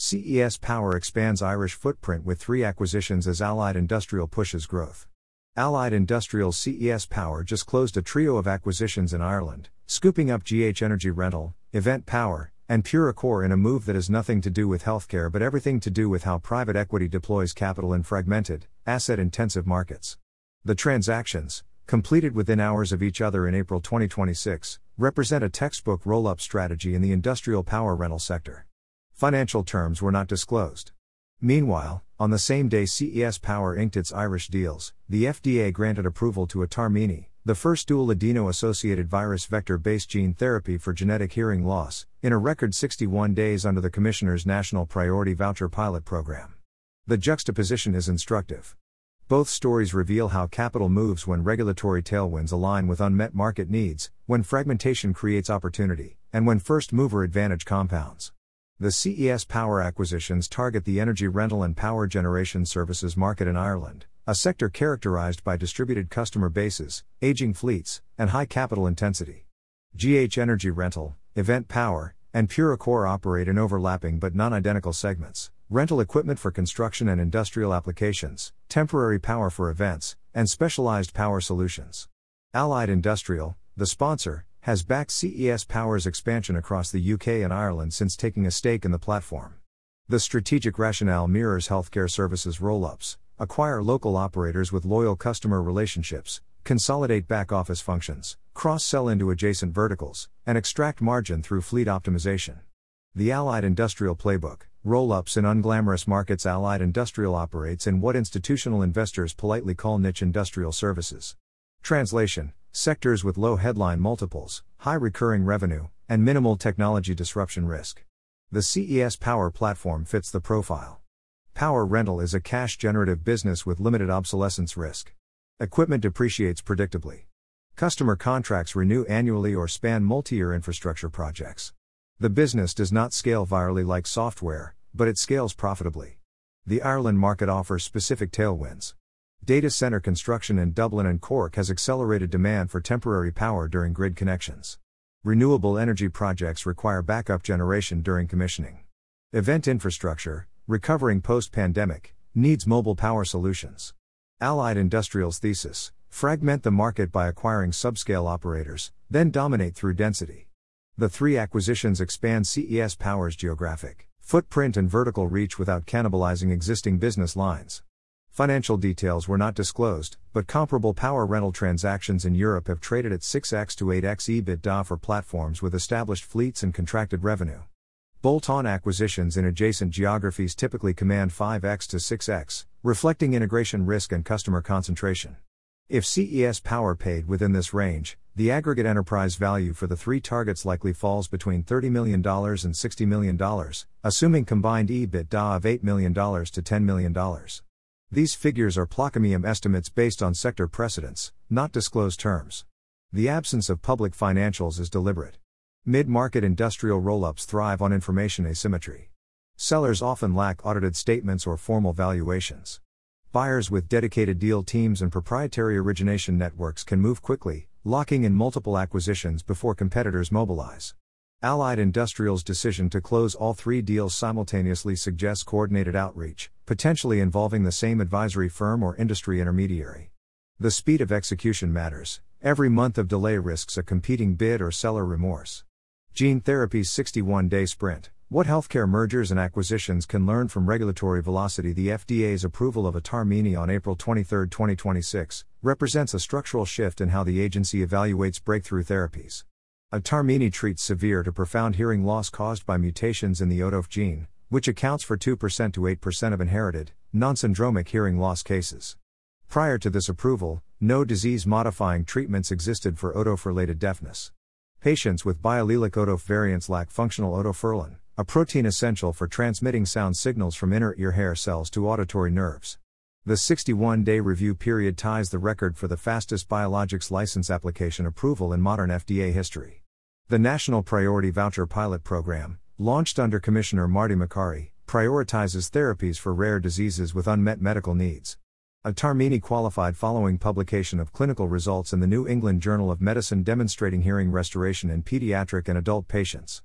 CES Power expands Irish footprint with 3 acquisitions as Allied Industrial pushes growth. Allied Industrial's CES Power just closed a trio of acquisitions in Ireland, scooping up GH Energy Rental, Event Power, and Purecore in a move that has nothing to do with healthcare but everything to do with how private equity deploys capital in fragmented, asset-intensive markets. The transactions, completed within hours of each other in April 2026, represent a textbook roll-up strategy in the industrial power rental sector. Financial terms were not disclosed. Meanwhile, on the same day CES Power inked its Irish deals, the FDA granted approval to Atarmini, the first dual adeno-associated virus vector-based gene therapy for genetic hearing loss, in a record 61 days under the Commissioner's National Priority Voucher Pilot Program. The juxtaposition is instructive. Both stories reveal how capital moves when regulatory tailwinds align with unmet market needs, when fragmentation creates opportunity, and when first-mover advantage compounds. The CES Power acquisitions target the energy rental and power generation services market in Ireland, a sector characterized by distributed customer bases, aging fleets, and high capital intensity. GH Energy Rental, Event Power, and Purecore operate in overlapping but non-identical segments: rental equipment for construction and industrial applications, temporary power for events, and specialized power solutions. Allied Industrial, the sponsor, has backed CES Power's expansion across the UK and Ireland since taking a stake in the platform. The strategic rationale mirrors healthcare services roll-ups: acquire local operators with loyal customer relationships, consolidate back-office functions, cross-sell into adjacent verticals, and extract margin through fleet optimization. The Allied Industrial playbook: roll-ups in unglamorous markets. Allied Industrial operates in what institutional investors politely call niche industrial services. Translation: sectors with low headline multiples, high recurring revenue, and minimal technology disruption risk. The CES Power platform fits the profile. Power rental is a cash-generative business with limited obsolescence risk. Equipment depreciates predictably. Customer contracts renew annually or span multi-year infrastructure projects. The business does not scale virally like software, but it scales profitably. The Ireland market offers specific tailwinds. Data center construction in Dublin and Cork has accelerated demand for temporary power during grid connections. Renewable energy projects require backup generation during commissioning. Event infrastructure, recovering post-pandemic, needs mobile power solutions. Allied Industrial's thesis: fragment the market by acquiring subscale operators, then dominate through density. The 3 acquisitions expand CES Power's geographic footprint and vertical reach without cannibalizing existing business lines. Financial details were not disclosed, but comparable power rental transactions in Europe have traded at 6x to 8x EBITDA for platforms with established fleets and contracted revenue. Bolt-on acquisitions in adjacent geographies typically command 5x to 6x, reflecting integration risk and customer concentration. If CES Power paid within this range, the aggregate enterprise value for the 3 targets likely falls between $30 million and $60 million, assuming combined EBITDA of $8 million to $10 million. These figures are Plaquemine estimates based on sector precedents, not disclosed terms. The absence of public financials is deliberate. Mid-market industrial roll-ups thrive on information asymmetry. Sellers often lack audited statements or formal valuations. Buyers with dedicated deal teams and proprietary origination networks can move quickly, locking in multiple acquisitions before competitors mobilize. Allied Industrial's decision to close all 3 deals simultaneously suggests coordinated outreach, potentially involving the same advisory firm or industry intermediary. The speed of execution matters. Every month of delay risks a competing bid or seller remorse. Gene therapy's 61-day sprint: what healthcare mergers and acquisitions can learn from regulatory velocity. The FDA's approval of Atarmini on April 23, 2026, represents a structural shift in how the agency evaluates breakthrough therapies. Atarmini treats severe to profound hearing loss caused by mutations in the ODOF gene, which accounts for 2% to 8% of inherited, non-syndromic hearing loss cases. Prior to this approval, no disease-modifying treatments existed for ODOF-related deafness. Patients with biallelic ODOF variants lack functional otoferlin, a protein essential for transmitting sound signals from inner ear hair cells to auditory nerves. The 61-day review period ties the record for the fastest biologics license application approval in modern FDA history. The National Priority Voucher Pilot Program, launched under Commissioner Marty Makary, prioritizes therapies for rare diseases with unmet medical needs. Atarmini qualified following publication of clinical results in the New England Journal of Medicine demonstrating hearing restoration in pediatric and adult patients.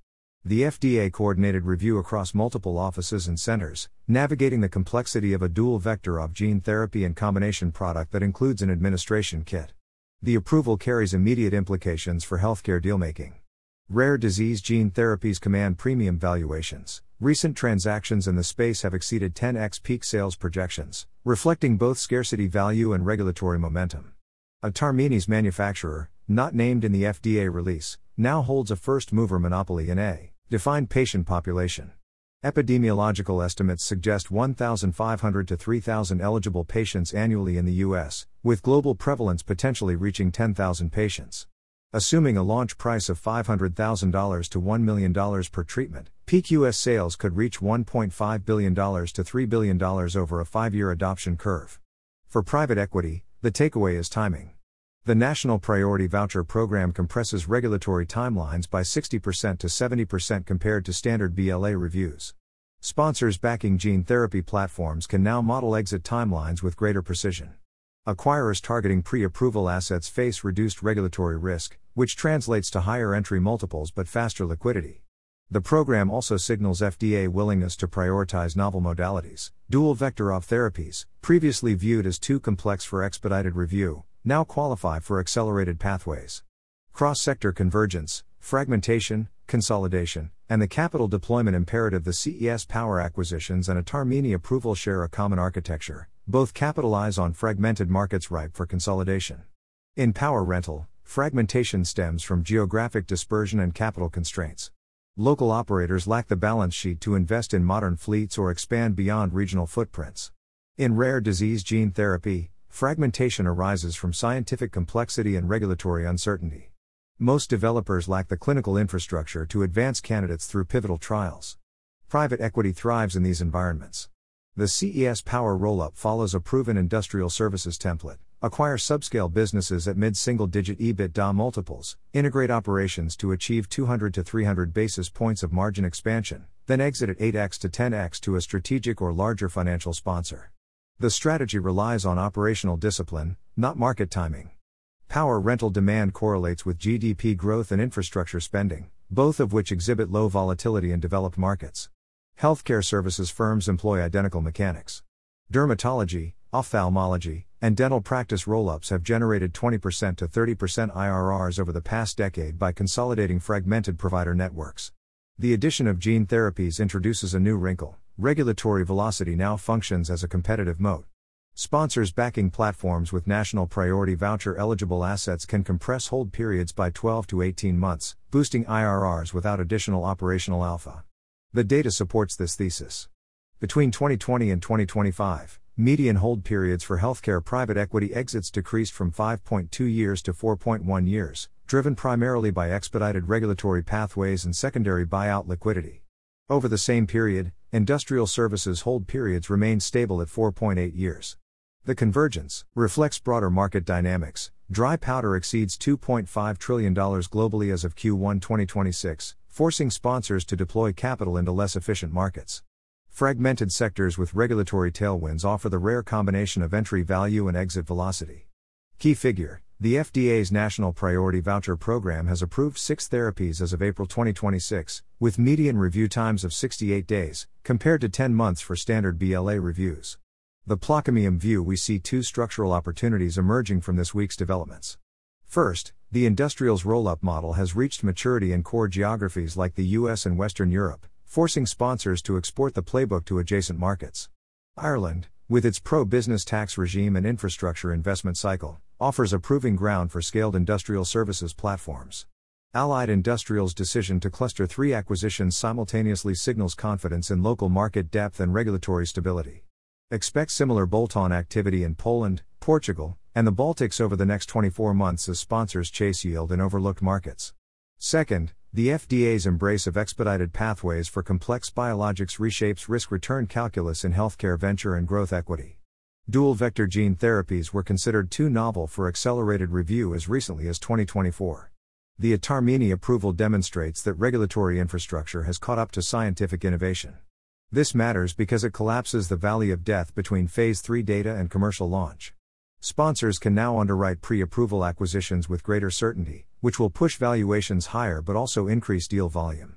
The FDA coordinated review across multiple offices and centers, navigating the complexity of a dual vector of gene therapy and combination product that includes an administration kit. The approval carries immediate implications for healthcare dealmaking. Rare disease gene therapies command premium valuations. Recent transactions in the space have exceeded 10x peak sales projections, reflecting both scarcity value and regulatory momentum. Atarmini's manufacturer, not named in the FDA release, now holds a first-mover monopoly in a defined patient population. Epidemiological estimates suggest 1,500 to 3,000 eligible patients annually in the U.S., with global prevalence potentially reaching 10,000 patients. Assuming a launch price of $500,000 to $1 million per treatment, peak U.S. sales could reach $1.5 billion to $3 billion over a 5-year adoption curve. For private equity, the takeaway is timing. The National Priority Voucher Program compresses regulatory timelines by 60% to 70% compared to standard BLA reviews. Sponsors backing gene therapy platforms can now model exit timelines with greater precision. Acquirers targeting pre-approval assets face reduced regulatory risk, which translates to higher entry multiples but faster liquidity. The program also signals FDA willingness to prioritize novel modalities. Dual vector of therapies, previously viewed as too complex for expedited review, now qualify for accelerated pathways. Cross-sector convergence, fragmentation, consolidation, and the capital deployment imperative. The CES Power acquisitions and Atarmini approval share a common architecture. Both capitalize on fragmented markets ripe for consolidation. In power rental, fragmentation stems from geographic dispersion and capital constraints. Local operators lack the balance sheet to invest in modern fleets or expand beyond regional footprints. In rare disease gene therapy, fragmentation arises from scientific complexity and regulatory uncertainty. Most developers lack the clinical infrastructure to advance candidates through pivotal trials. Private equity thrives in these environments. The CES Power roll-up follows a proven industrial services template: acquire subscale businesses at mid-single-digit EBITDA multiples, integrate operations to achieve 200 to 300 basis points of margin expansion, then exit at 8x to 10x to a strategic or larger financial sponsor. The strategy relies on operational discipline, not market timing. Power rental demand correlates with GDP growth and infrastructure spending, both of which exhibit low volatility in developed markets. Healthcare services firms employ identical mechanics. Dermatology, ophthalmology, and dental practice roll-ups have generated 20% to 30% IRRs over the past decade by consolidating fragmented provider networks. The addition of gene therapies introduces a new wrinkle: regulatory velocity now functions as a competitive moat. Sponsors backing platforms with national priority voucher eligible assets can compress hold periods by 12 to 18 months, boosting IRRs without additional operational alpha. The data supports this thesis. Between 2020 and 2025, median hold periods for healthcare private equity exits decreased from 5.2 years to 4.1 years, driven primarily by expedited regulatory pathways and secondary buyout liquidity. Over the same period, industrial services hold periods remained stable at 4.8 years. The convergence reflects broader market dynamics. Dry powder exceeds $2.5 trillion globally as of Q1 2026, forcing sponsors to deploy capital into less efficient markets. Fragmented sectors with regulatory tailwinds offer the rare combination of entry value and exit velocity. Key figure: the FDA's National Priority Voucher Program has approved 6 therapies as of April 2026, with median review times of 68 days, compared to 10 months for standard BLA reviews. The Plaquemine view: we see 2 structural opportunities emerging from this week's developments. First, the industrials roll-up model has reached maturity in core geographies like the US and Western Europe, forcing sponsors to export the playbook to adjacent markets. Ireland, with its pro-business tax regime and infrastructure investment cycle, offers a proving ground for scaled industrial services platforms. Allied Industrial's decision to cluster 3 acquisitions simultaneously signals confidence in local market depth and regulatory stability. Expect similar bolt-on activity in Poland, Portugal, and the Baltics over the next 24 months as sponsors chase yield in overlooked markets. Second, the FDA's embrace of expedited pathways for complex biologics reshapes risk-return calculus in healthcare venture and growth equity. Dual-vector gene therapies were considered too novel for accelerated review as recently as 2024. The Atarmini approval demonstrates that regulatory infrastructure has caught up to scientific innovation. This matters because it collapses the valley of death between Phase 3 data and commercial launch. Sponsors can now underwrite pre-approval acquisitions with greater certainty, which will push valuations higher but also increase deal volume.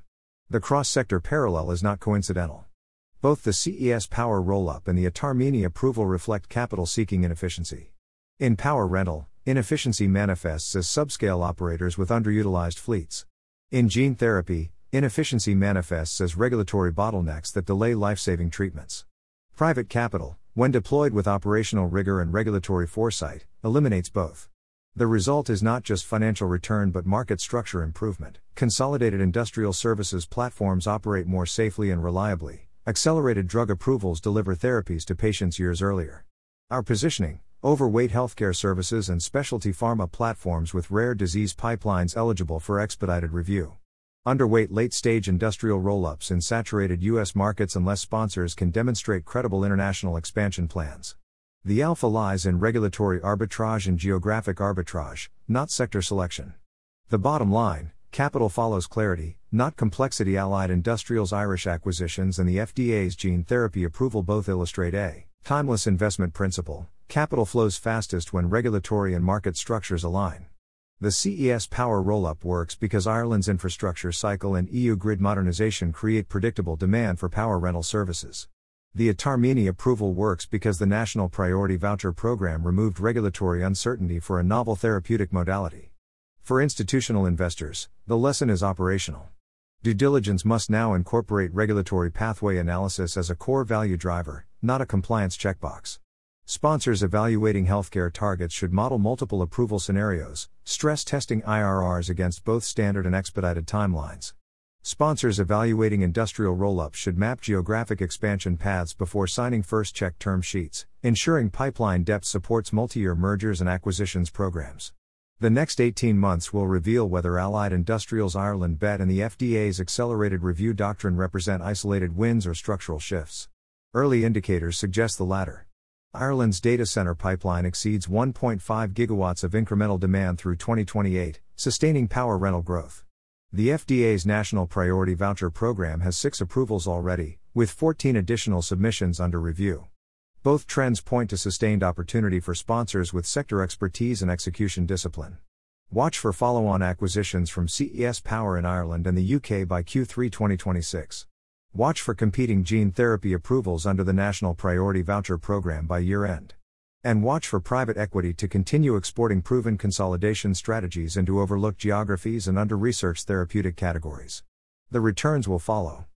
The cross-sector parallel is not coincidental. Both the CES Power roll-up and the Atarmini approval reflect capital-seeking inefficiency. In power rental, inefficiency manifests as subscale operators with underutilized fleets. In gene therapy, inefficiency manifests as regulatory bottlenecks that delay life-saving treatments. Private capital, when deployed with operational rigor and regulatory foresight, eliminates both. The result is not just financial return but market structure improvement. Consolidated industrial services platforms operate more safely and reliably. Accelerated drug approvals deliver therapies to patients years earlier. Our positioning: overweight healthcare services and specialty pharma platforms with rare disease pipelines eligible for expedited review. Underweight late-stage industrial roll-ups in saturated U.S. markets unless sponsors can demonstrate credible international expansion plans. The alpha lies in regulatory arbitrage and geographic arbitrage, not sector selection. The bottom line: capital follows clarity, not complexity. Allied Industrials' Irish acquisitions and the FDA's gene therapy approval both illustrate a timeless investment principle. Capital flows fastest when regulatory and market structures align. The CES Power roll-up works because Ireland's infrastructure cycle and EU grid modernization create predictable demand for power rental services. The Atarmini approval works because the National Priority Voucher Program removed regulatory uncertainty for a novel therapeutic modality. For institutional investors, the lesson is operational. Due diligence must now incorporate regulatory pathway analysis as a core value driver, not a compliance checkbox. Sponsors evaluating healthcare targets should model multiple approval scenarios, stress testing IRRs against both standard and expedited timelines. Sponsors evaluating industrial roll-ups should map geographic expansion paths before signing first check term sheets, ensuring pipeline depth supports multi-year mergers and acquisitions programs. The next 18 months will reveal whether Allied Industrials' Ireland bet and the FDA's accelerated review doctrine represent isolated wins or structural shifts. Early indicators suggest the latter. Ireland's data center pipeline exceeds 1.5 gigawatts of incremental demand through 2028, sustaining power rental growth. The FDA's National Priority Voucher Program has 6 approvals already, with 14 additional submissions under review. Both trends point to sustained opportunity for sponsors with sector expertise and execution discipline. Watch for follow-on acquisitions from CES Power in Ireland and the UK by Q3 2026. Watch for competing gene therapy approvals under the National Priority Voucher Program by year-end. And watch for private equity to continue exporting proven consolidation strategies into overlooked geographies and under-researched therapeutic categories. The returns will follow.